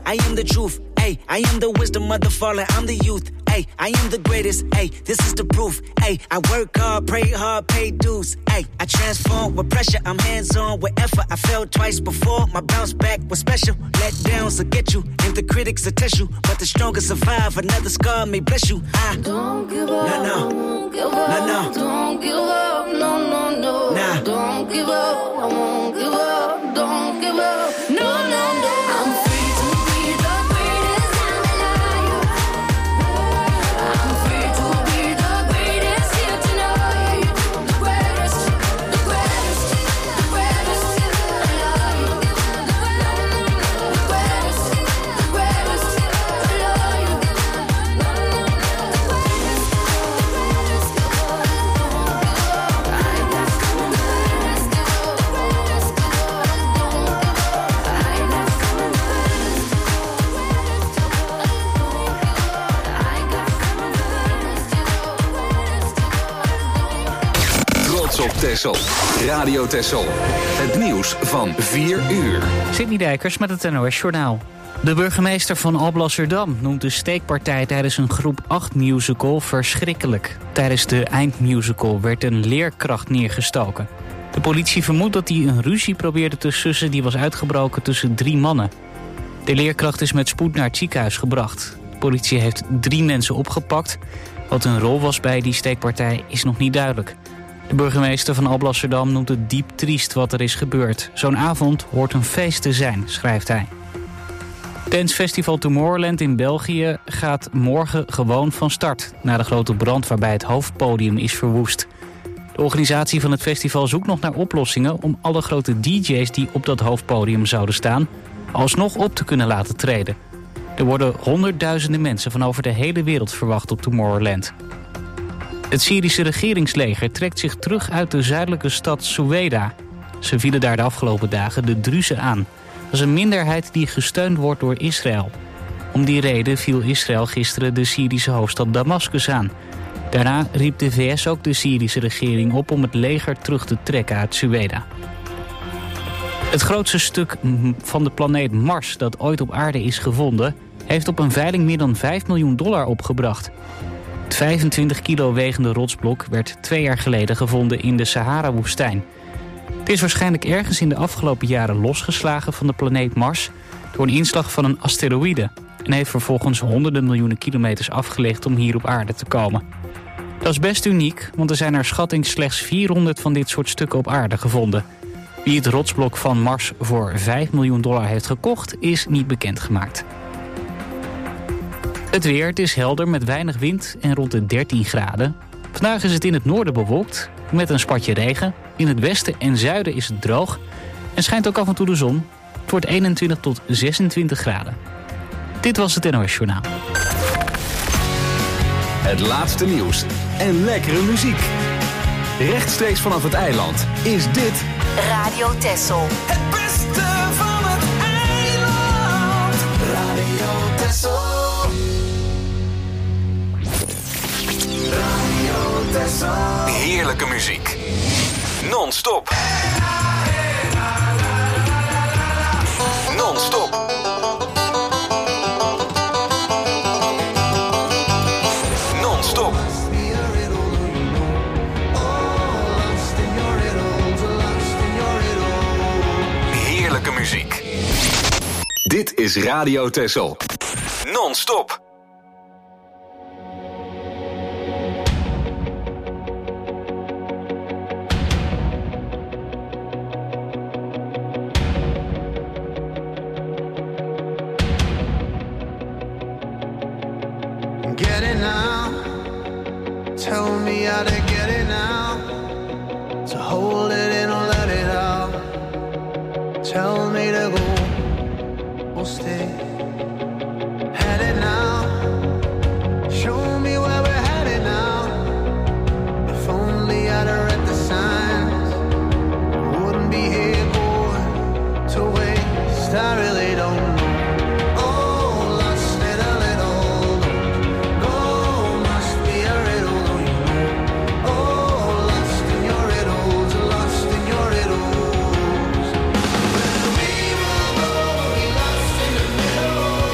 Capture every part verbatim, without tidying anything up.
I am the truth. Ay, I am the wisdom of the fallen. I'm the youth. Ay, I am the greatest. Ay, this is the proof. Ay, I work hard, pray hard, pay dues. Ay, I transform with pressure. I'm hands-on with effort. I failed twice before. My bounce back was special. Let downs will get you, and the critics will test you. But the strongest survive. Another scar may bless you. I don't give up. No, no. Don't give up. No, no. Don't give up. No, no, no. Nah. Don't give up. I won't give up. Don't give up. No, no, no. I'm free to be the greatest. I'm alive. I'm free to be the greatest here tonight. The greatest, the greatest, the greatest alive. The greatest, the greatest alive. Trots op Texel. Radio Texel. Het nieuws van vier uur. Sidney Dijkers met het N O S Journaal. De burgemeester van Alblasserdam noemt de steekpartij tijdens een groep acht musical verschrikkelijk. Tijdens de eindmusical werd een leerkracht neergestoken. De politie vermoedt dat hij een ruzie probeerde te sussen die was uitgebroken tussen drie mannen. De leerkracht is met spoed naar het ziekenhuis gebracht. De politie heeft drie mensen opgepakt. Wat hun rol was bij die steekpartij is nog niet duidelijk. De burgemeester van Alblasserdam noemt het diep triest wat er is gebeurd. Zo'n avond hoort een feest te zijn, schrijft hij. Dancefestival Tomorrowland in België gaat morgen gewoon van start, na de grote brand waarbij het hoofdpodium is verwoest. De organisatie van het festival zoekt nog naar oplossingen om alle grote D J's die op dat hoofdpodium zouden staan alsnog op te kunnen laten treden. Er worden honderdduizenden mensen van over de hele wereld verwacht op Tomorrowland. Het Syrische regeringsleger trekt zich terug uit de zuidelijke stad Soueda. Ze vielen daar de afgelopen dagen de Druzen aan. Dat is een minderheid die gesteund wordt door Israël. Om die reden viel Israël gisteren de Syrische hoofdstad Damascus aan. Daarna riep de V S ook de Syrische regering op om het leger terug te trekken uit Soueda. Het grootste stuk van de planeet Mars dat ooit op aarde is gevonden heeft op een veiling meer dan vijf miljoen dollar opgebracht. Het vijfentwintig kilo wegende rotsblok werd twee jaar geleden gevonden in de Sahara-woestijn. Het is waarschijnlijk ergens in de afgelopen jaren losgeslagen van de planeet Mars door een inslag van een asteroïde en heeft vervolgens honderden miljoenen kilometers afgelegd om hier op aarde te komen. Dat is best uniek, want er zijn naar schatting slechts vierhonderd van dit soort stukken op aarde gevonden. Wie het rotsblok van Mars voor vijf miljoen dollar heeft gekocht, is niet bekendgemaakt. Het weer, het is helder met weinig wind en rond de dertien graden. Vandaag is het in het noorden bewolkt met een spatje regen. In het westen en zuiden is het droog en schijnt ook af en toe de zon. Het wordt eenentwintig tot zesentwintig graden. Dit was het N O S Journaal. Het laatste nieuws en lekkere muziek. Rechtstreeks vanaf het eiland is dit Radio Texel. Het beste van het eiland. Radio Texel. Radio Texel. heerlijke muziek. Non-stop. Non-stop. Non-stop. Heerlijke muziek. Dit is Radio Texel. Non-stop. Get it now. Tell me how to get it now. To hold it in or let it out. Tell me to go or stay. Head it now. Show me where we're headed now. If only I'd read the signs, wouldn't be here going to waste. I really don't know. Middle.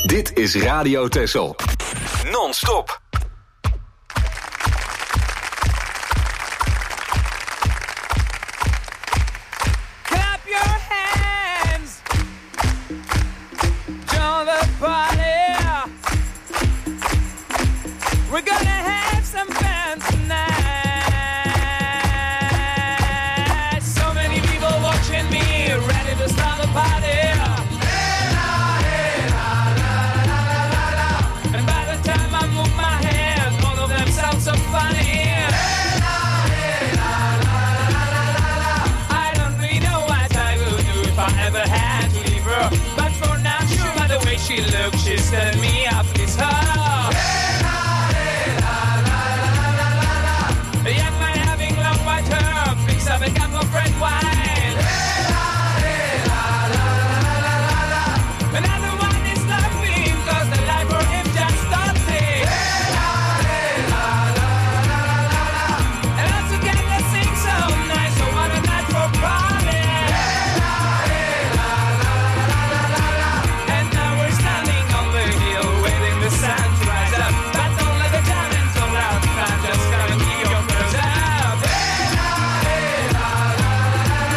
Dit is Radio Texel. Non-stop. Clap your hands. Join the party. We're gonna have some fun tonight. So many people watching me, ready to start the party. And by the time I move my hands, all of them sound so funny. I don't really know what I will do if I ever had to leave her. But for now, sure, by the way she looks, she's telling me I please her. A young man having long white hair picks up a cup of red wine. Another one is laughing cause the life for him just started. And all together sing so nice, so what a night for party. And now we're standing on the hill waiting the sun to rise up. But don't let the diamonds fall out, man, just gotta keep your clothes up.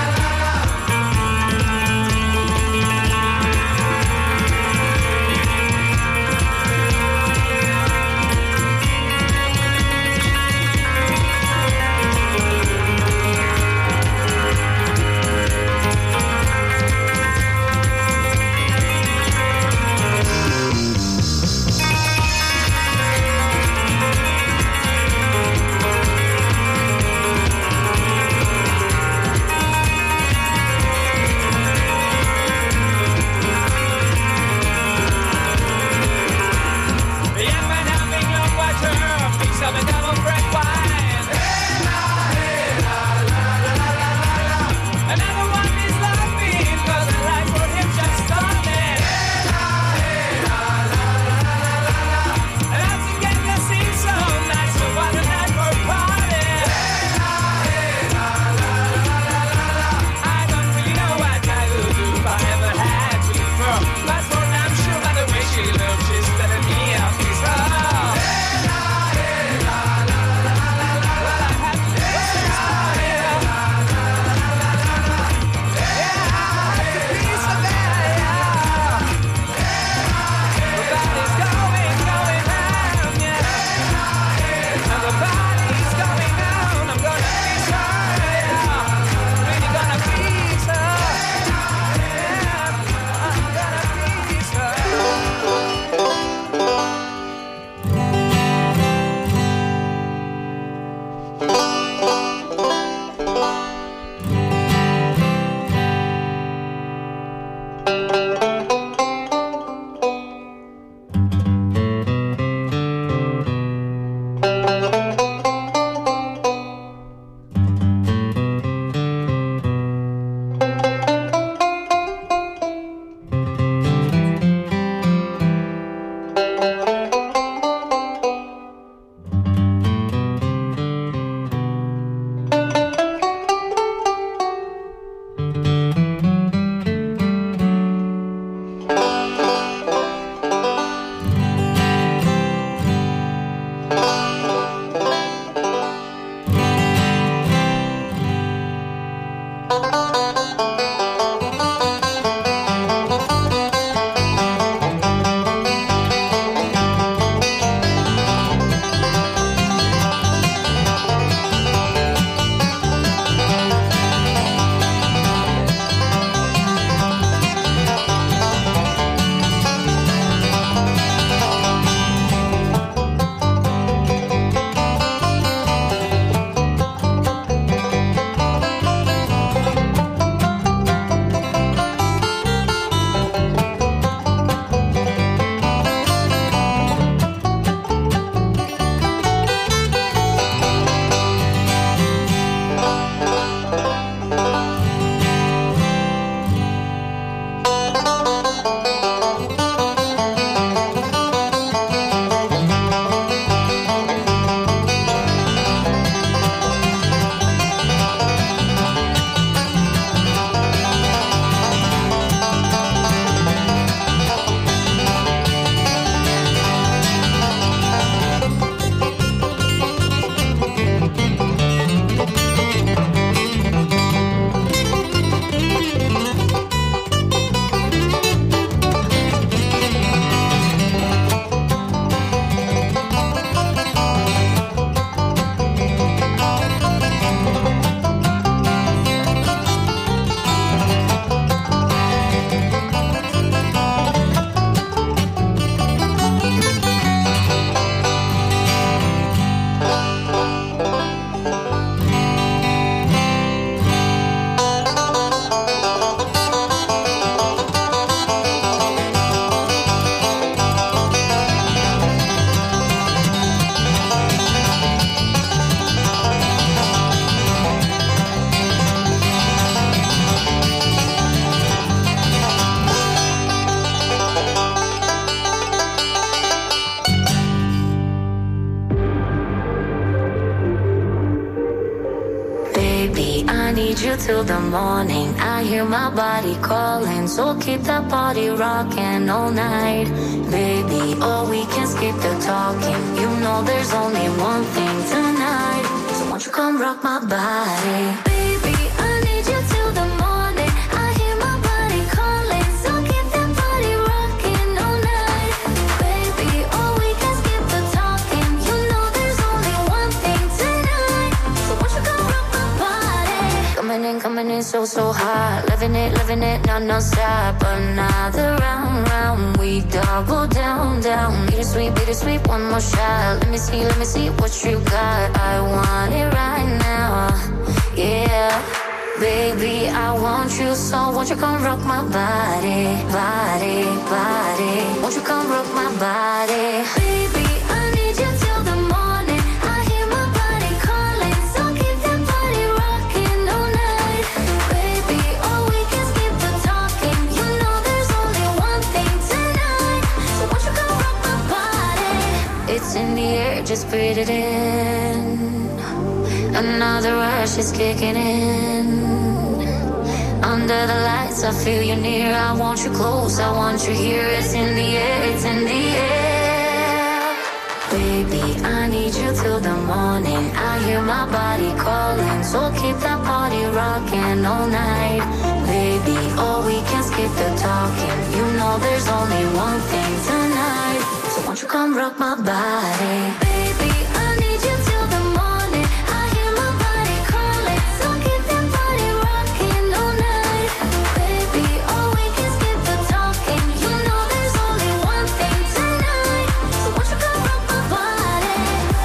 till the morning. I hear my body calling, so keep that body rocking all night. Baby, oh, we can skip the talking. You know there's only one thing tonight. So won't you come rock my body? Baby, I need you till the morning. I hear my body calling, so keep that body rocking all night. Baby, oh, we can skip the talking. You know there's only one thing tonight. So won't you come rock my body? Coming in, coming in so, so hot. Loving it, loving it, no, no stop. Another round, round. We double down, down. Bittersweet, bittersweet, one more shot. Let me see, let me see what you got. I want it right now, yeah. Baby, I want you, so won't you come rock my body, body, body. Won't you come rock my body? Baby, I need you till the morning. I hear my body calling, so keep that body rocking all night. Baby, oh, we can skip the talking. You know there's only one thing tonight. So won't you come rock my body? It's in the air, just breathe it in. Another rush is kicking in. Under the lights, I feel you near. I want you close, I want you here. It's in the air, it's in the air. Baby, I need you till the morning. I hear my body calling, so keep that body rocking all night. Baby, oh, we can skip the talking. You know there's only one thing tonight. So won't you come rock my body? Baby, I need you till the morning. I hear my body calling, so keep that body rocking all night. Baby, oh, we can skip the talking. You know there's only one thing tonight. So won't you come rock my body?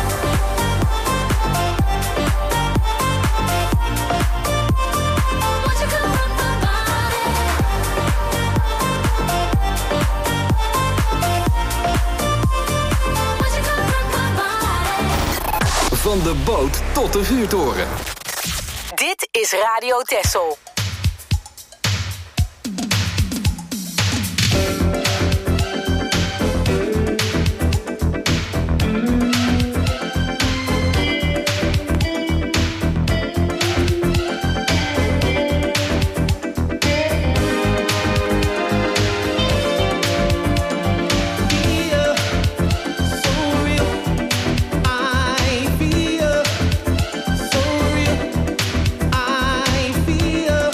Won't you come rock my body? Won't you come rock my body? Van de boot tot de vuurtoren. Dit is Radio Texel. I feel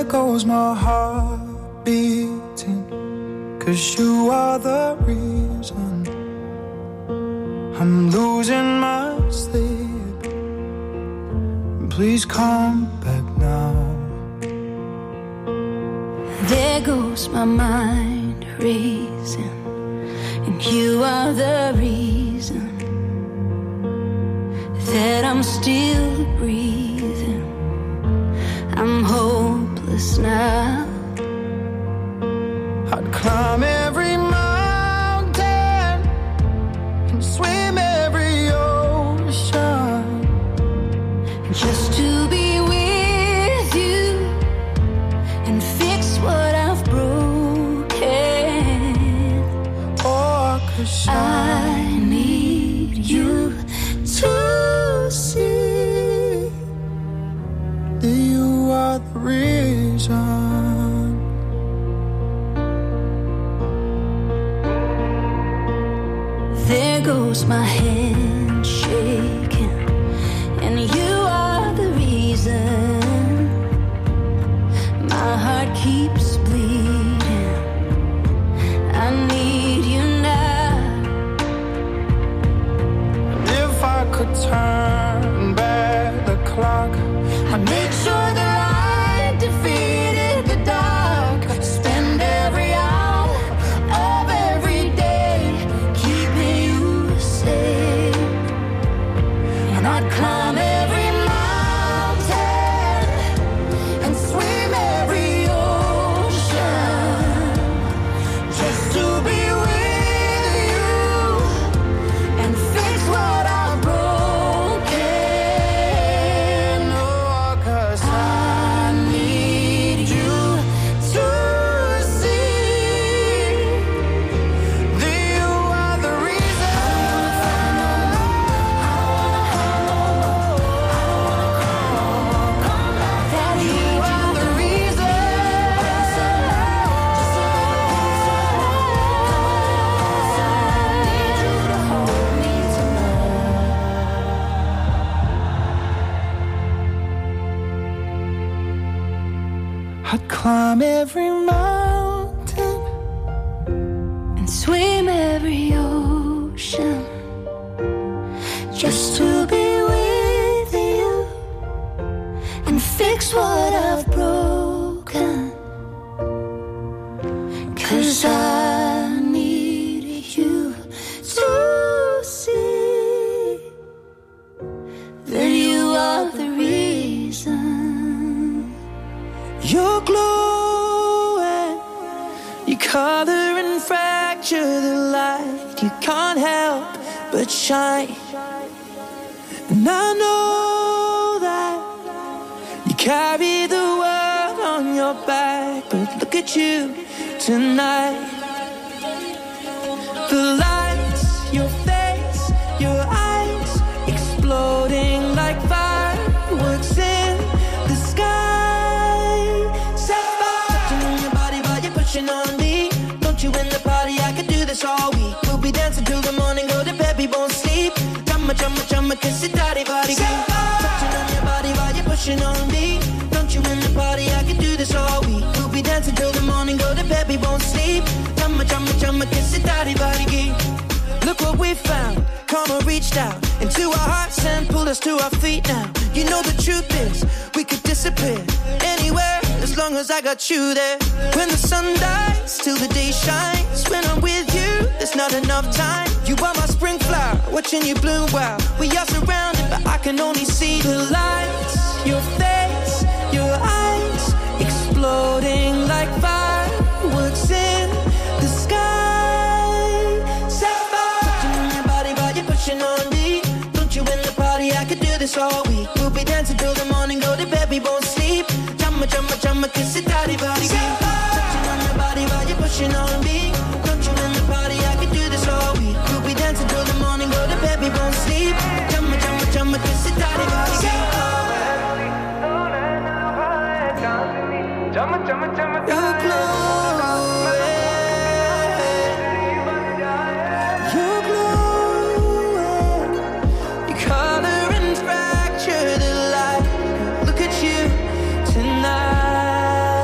There goes my heart beating, 'cause you are the reason I'm losing my sleep. Please come back now. There goes my mind racing, and you are the reason that I'm still breathing. I'm hopeless now. I'd climb every mountain and swim every ocean just to be with you and fix what I've broken. Oh, 'cause I need you to see that you are the reason. There goes my hand shaking, and you are the reason my heart keeps bleeding. I need you now. If I could turn back the clock, I'd make sure that I defeated the dark. Spend every hour of every day keeping you safe, and I'd climb every mountain and swim every ocean just to be with you and fix what I've broken. Oh, 'cause I need you to see that you are the that you are the I'd climb every mountain and swim every ocean just to be with you and fix what I've broken. 'Cause I need you to see that you are the reason. you're glowing, you color and fracture the light. You can't help but shine, and I know that you carry the world on your back. But look at you tonight. The lights, your face, your eyes exploding like fireworks in the sky. Set fire touching on your body while you're pushing on me. Don't you in the party? I could do this all week. We'll be dancing till the morning, go to bed, we won't sleep. Chumma, chumma, chumma, kiss it, daddy, body. Set fire touching on your body while you're pushing on me. Don't you in the party? I could do this all week. We'll be dancing till the morning, go to bed, we won't sleep. Chumma, chumma, chumma, kiss it, daddy, body. Look what we found. Karma reached out into our hearts and pulled us to our feet now. You know the truth is, we could disappear anywhere as long as I got you there. When the sun dies, till the day shines. When I'm with you, there's not enough time. You are my spring flower, watching you bloom wild. We are surrounded, but I can only see the lights. Your face, your eyes, exploding like fireworks in the sky. Set fire touching on your body while you're pushing on me. Don't you in the party? I could do this all week. We'll be dancing till the morning, go to bed, we won't sleep. Chumma, chumma, chumma, kiss it, daddy, body. Touching on your body while you're pushing on me. Don't you in the party? I could do this all week. We'll be dancing till the morning, go to bed, we won't sleep. Chumma, chumma, chumma, kiss it, daddy, body. You're glowing, you're glowing. You color and fracture the light. Look at you tonight.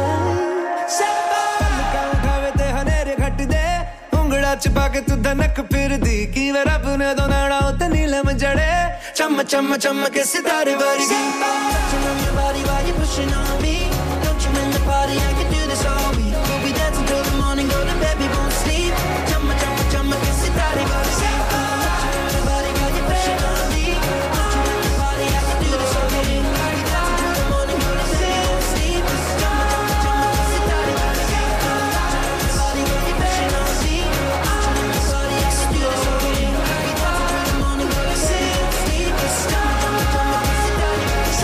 कच पाके तू धनक फिर दी की वर अपने दो नाड़ा उते नीलम जड़े चम चम चम के सितारे वर्गी body while you're pushing on me don't you in the party I can do this all week we'll be dancing till the morning go to bed we won't sleep chum chum chum ke sitare varse body while you're pushing on me don't you in the party I can do this all week we'll be dancing till the morning go to bed we won't sleep chum chum ke sitare varse body while you're pushing on me don't you in the party I can do this all week we'll be dancing till the morning go to bed we won't sleep chum chum chum ke sitare varse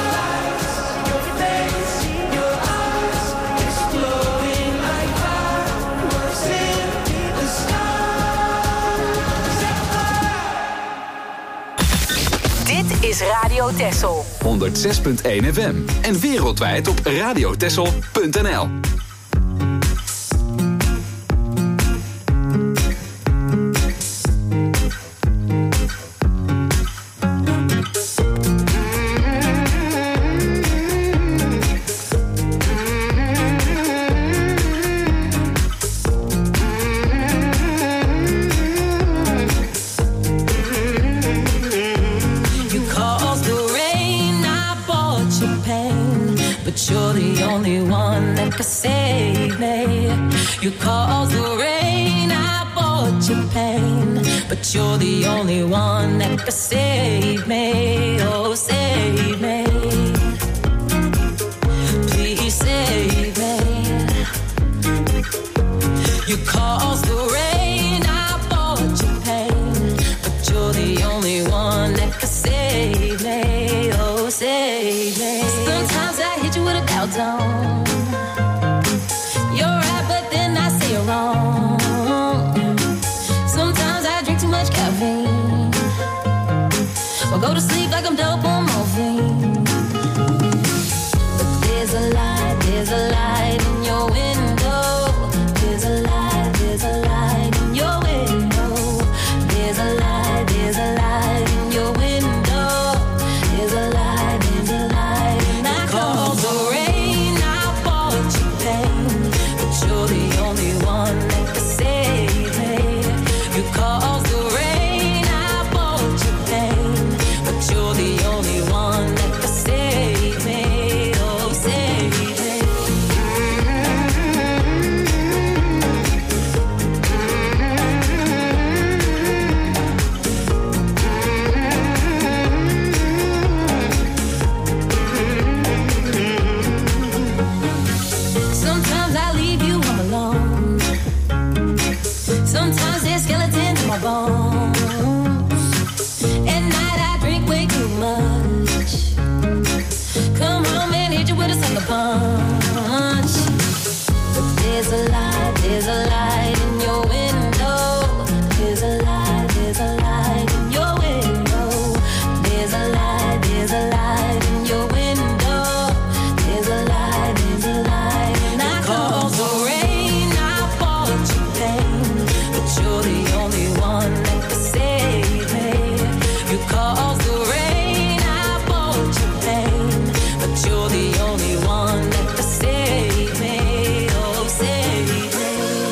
is Radio Texel. honderd zes punt één F M en wereldwijd op radiotexel punt n l. You caused the rain, I bought you pain, but you're the only one that can save me, oh save me, please save me. You caused the rain, I bought you pain, but you're the only one that can save me, oh save me. Sometimes I hit you with a doubt zone. Wrong. Sometimes I drink too much caffeine or go to sleep like I'm dope on morphine. But there's a light, there's a light in your window. There's a light, there's a light in your window. There's a light, there's a light in your window. There's a light, there's a light in my car. The rain, I bought you pain, but you're the only one that can save me. You caused the rain, I bought you pain, but you're the only one that can save me. Oh, save me. Sometimes I leave you home alone. Sometimes there's skeletons in my bones. At night I drink way too much. Come home and hit you with a sucker punch. But there's a light, there's a light in your window. There's a light, there's a light in your window. There's a light, there's a light in your window. There's a light, there's a light, and I call the rain. I bought you pain, but you're the only one that can save me. You caused the rain, I bought you pain, but you're the only one that can save me. Oh, save me.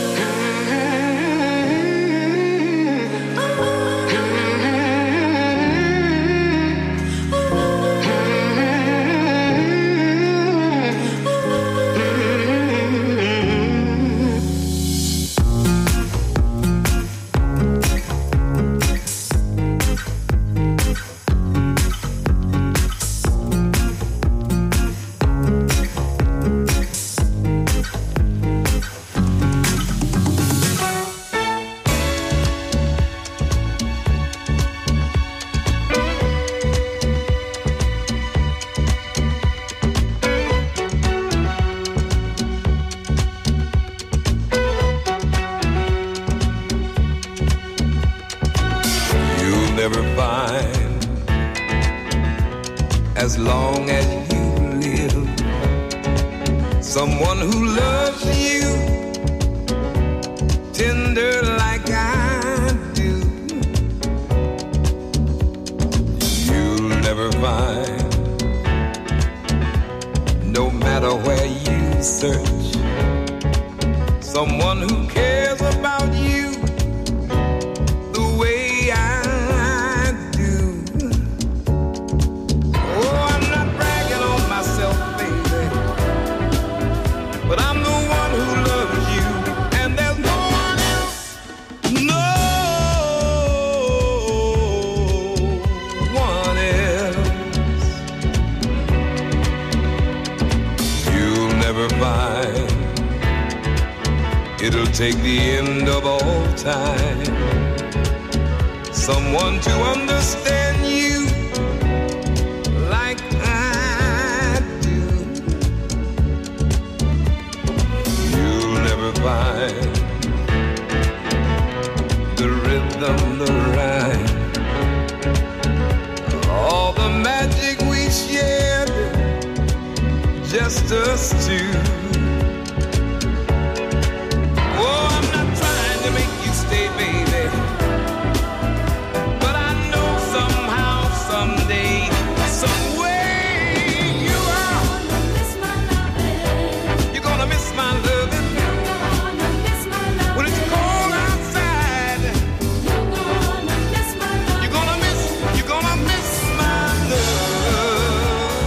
You'll never find, as long as you live, someone who loves you tender like I do. You'll never find, no matter where you search, someone who cares about you it'll take the end of all time. Someone to understand you like I do. You'll never find the rhythm, the rhyme, all the magic we shared, just us two. Oh, I'm not trying to make you stay, baby, but I know somehow, someday, some way you are. You're gonna miss my loving. When it's cold outside, you're gonna miss, you're gonna miss my love.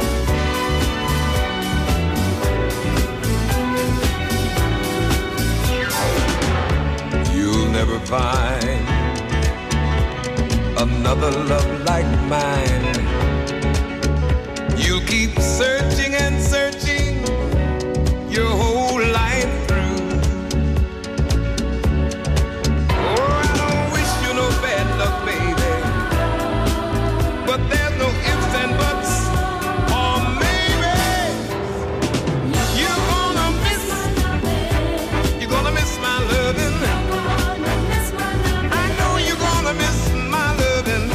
You'll never find another love like mine. You'll keep searching and searching your whole life through. Oh, I don't wish you no bad luck, baby, but there's no ifs and buts, or maybe you're gonna miss, you're gonna miss my loving. I know you're gonna miss my loving.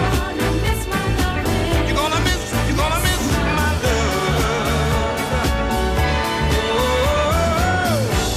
You're gonna miss, you're gonna miss my love. Oh,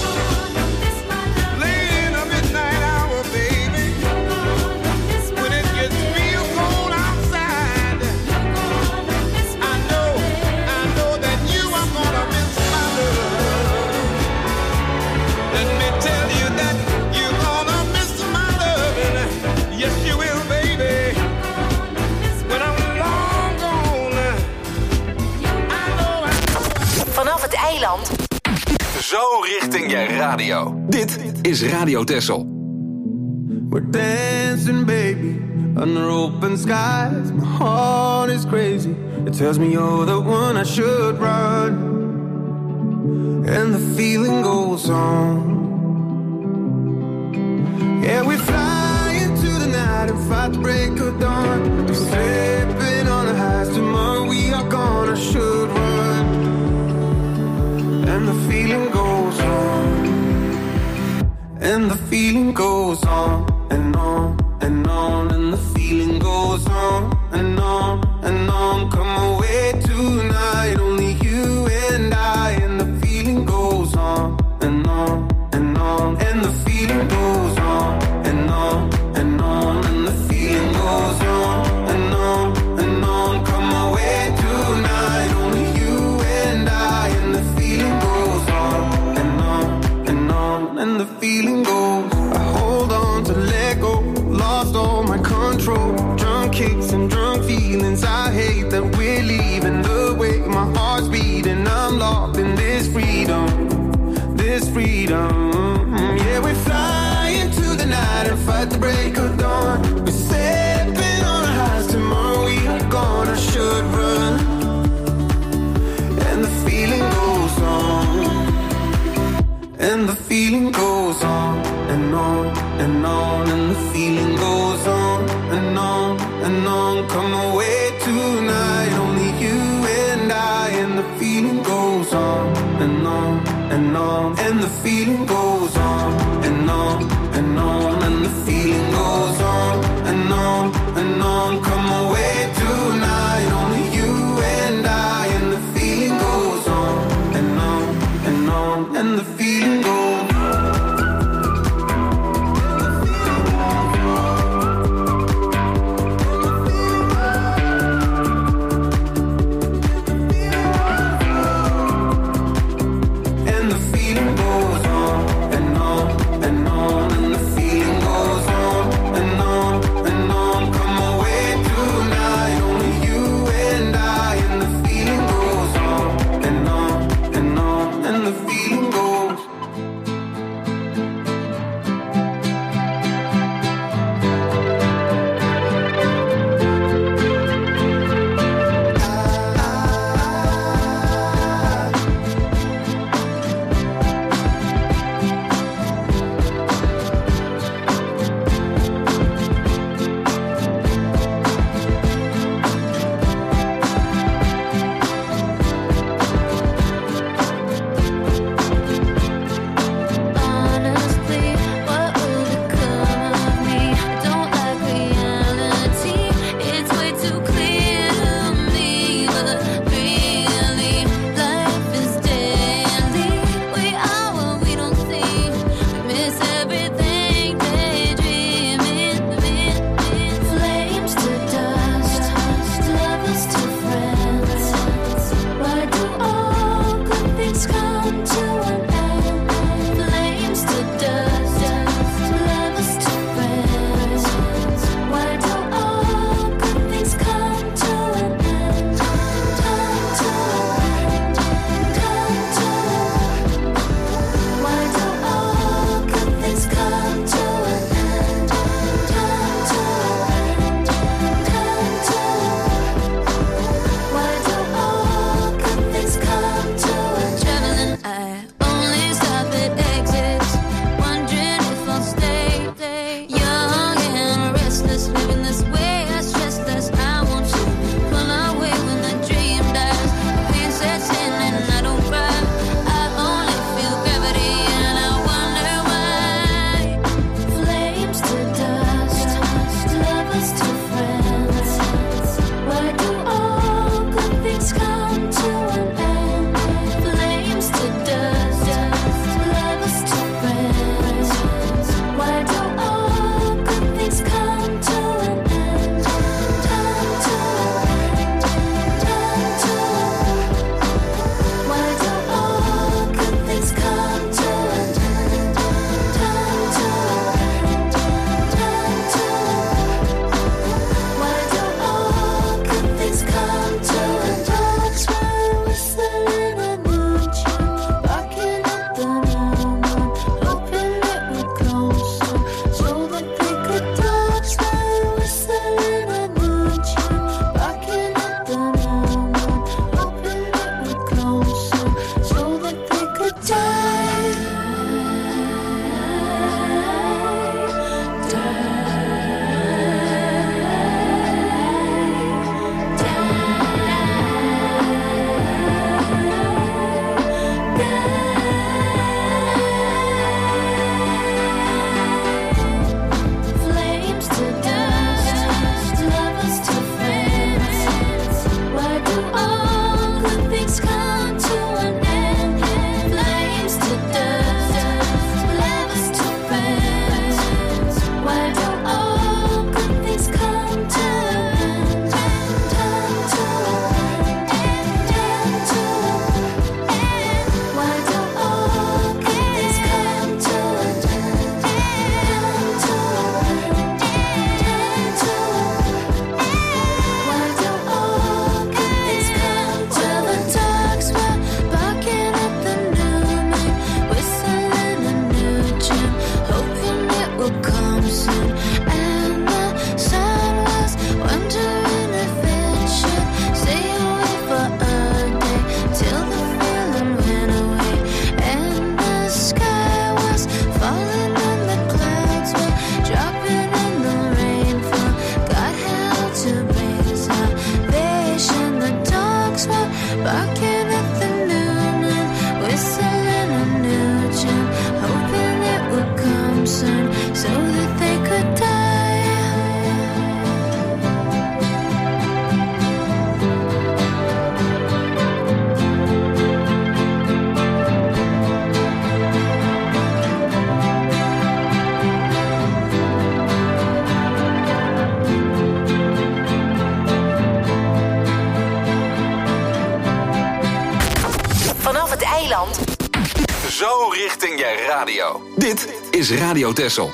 late in the midnight hour, baby, when it gets real cold outside, I know, I know that you are gonna miss my love. Let me tell you that you're gonna miss my loving. Yes, you will, baby. When I'm long gone, I know I Vanaf het eiland. Zo richting je radio. Dit is Radio Texel. We're dancing, baby, under open skies. My heart is crazy. It tells me you're the one I should run. And the feeling goes on. Yeah, we fly into the night and fight the break of dawn. We're slipping on the highs. Tomorrow we are gone. I should run. And the feeling goes on. And the feeling goes on and on and on. And the feeling goes on and on and on. Come away tonight, only you and I. And the feeling goes on and on and on. And the feeling goes on and on and on. And the feeling goes on and on and on. Come away tonight, only you and I. And the feeling goes on and on and on. And the feeling goes. I hold on to let go. Lost all my control. Drunk kicks and drunk feelings. I hate that we're leaving. The way my heart's beating. I'm locked in this freedom. This freedom. Yeah, we fly into the night and fight the break of dawn. We're stepping on our highs. Tomorrow we are gone. I should run. And the feeling goes on. And the feeling goes on and on and on. And the feeling goes on and on and on. Come away tonight, only you and I. And the feeling goes on and on and on. And the feeling goes on and on and on. And the feeling goes on and on and on. Come away tonight, only you and I. And the feeling goes on and on and on. And the feeling goes. And the feeling goes. eiland. Zo richting je radio. Dit is Radio Texel.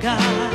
God.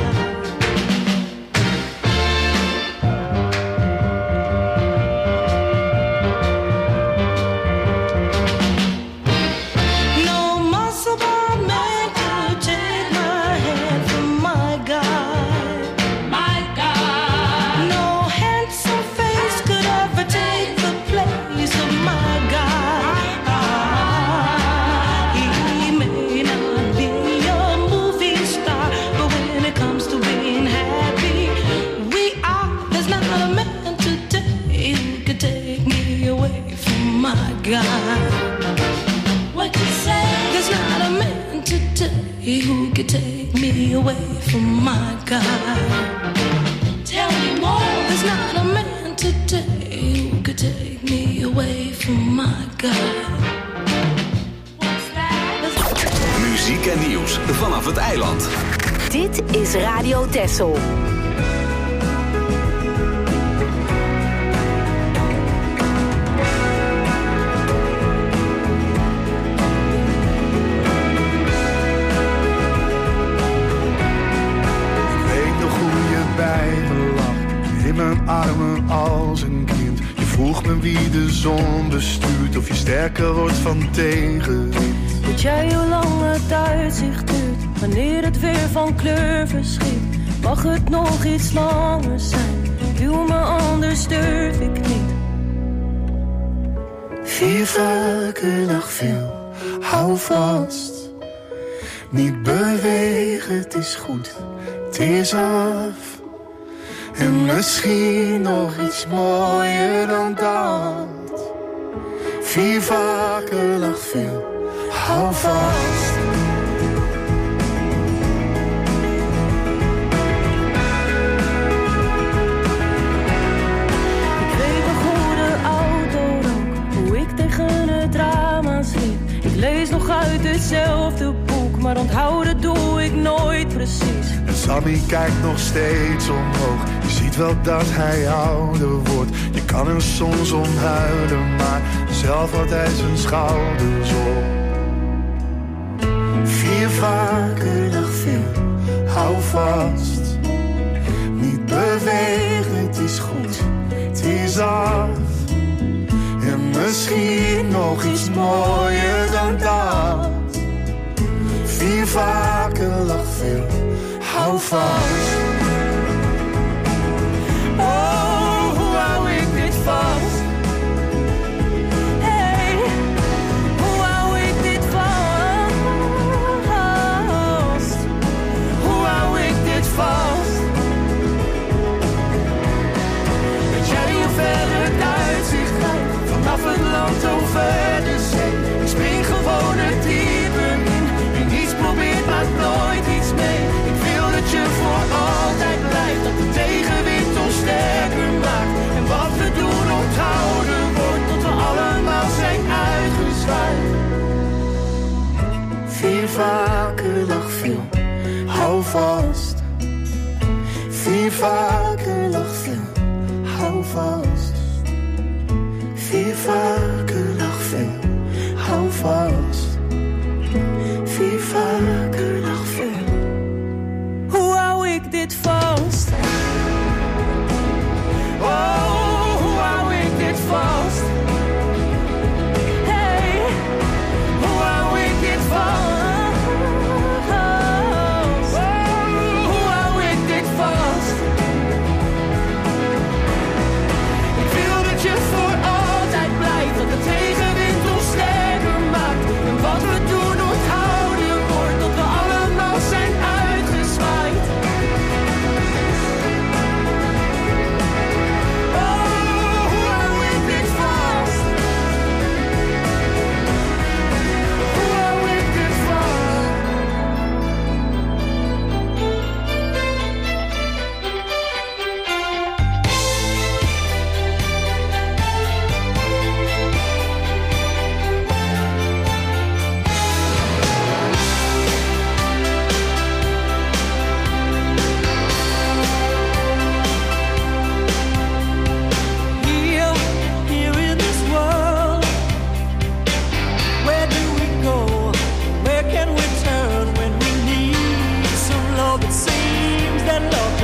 What you say? There's not a man today who could take me away from my God. Tell me more. There's not a man today who could take me away from my God. What's that? Muziek en nieuws vanaf het eiland. Dit is Radio Texel. In mijn armen als een kind. Je vroeg me wie de zon bestuurt, of je sterker wordt van tegenwind. Weet jij hoe lang het uitzicht duurt, wanneer het weer van kleur verschiet? Mag het nog iets langer zijn, duw me anders durf ik niet. Vier vaker dag veel, hou vast. Niet bewegen, het is goed, het is af. En misschien nog iets mooier dan dat. Vier vaker lag veel, hou vast. Ik weet nog hoe de auto rook, hoe ik tegen het raam aansliep. Ik lees nog uit hetzelfde boek, maar onthouden doe ik nooit precies. En Sammy kijkt nog steeds omhoog. Je ziet wel dat hij ouder wordt. Je kan er soms om huilen, maar zelf had hij zijn schouders op. Vier vaker dag veel, hou vast. Niet bewegen, het is goed, het is af. En misschien nog iets mooier dan dat. Vier vaker lag veel, hou vast. Oh, hoe hou ik dit vast? Hey, hoe hou ik dit vast? Hoe hou ik dit vast? Weet jij hoe ver het uitzicht lijkt, vanaf het land over de zee? Ik spring gewoon het dieper in, wie niets probeert maakt nooit iets mee. Ik wil dat je voor altijd blijft, dat de tegenwind ons sterker maakt. En wat we doen onthouden wordt, tot we allemaal zijn uitgezwaaid. Vier vaker lag veel, hou vast. Vier vaker lag veel, hou vast. Vier vaker lag veel, hou vast. Vier vaker lag veel. Hoe hou ik dit vast? Oh, hoe hou ik dit vast? Hey, hoe hou ik dit vast? Oh, hoe hou ik dit vast? Ik wil dat je voor altijd blijft, dat de tegenwind ons sterker maakt.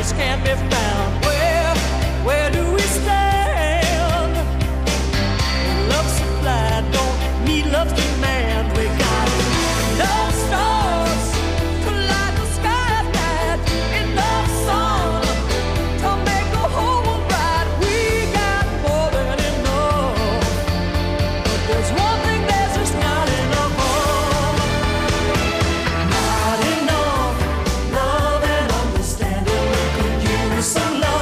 answers can't be found. Where, where do we stand? Love supply don't meet love's demand. We got enough stars to light the sky at night, enough sun to make the whole world bright. We got more than enough, but there's one thing there's just not enough of. Not enough love and understanding. We could use some love.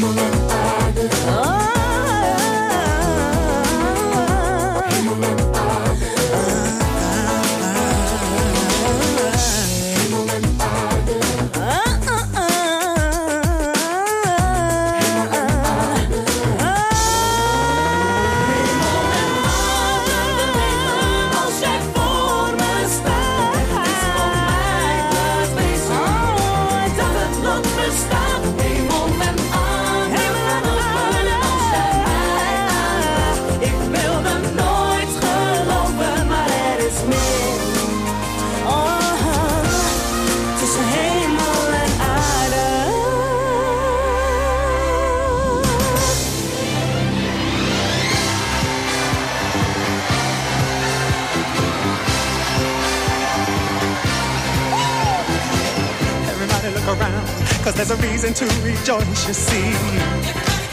Hemel en aarde. Hemel en aarde. Hemel en aarde. Als jij voor me staat, is voor mij het bewijs dat het lot bestaat. Hemel en aarde, als jij mij aanraakt. Ik wilde nooit geloven, maar er is meer. Oh, tussen hemel en aarde. Everybody look around, cause there's a reason to rejoice, you see.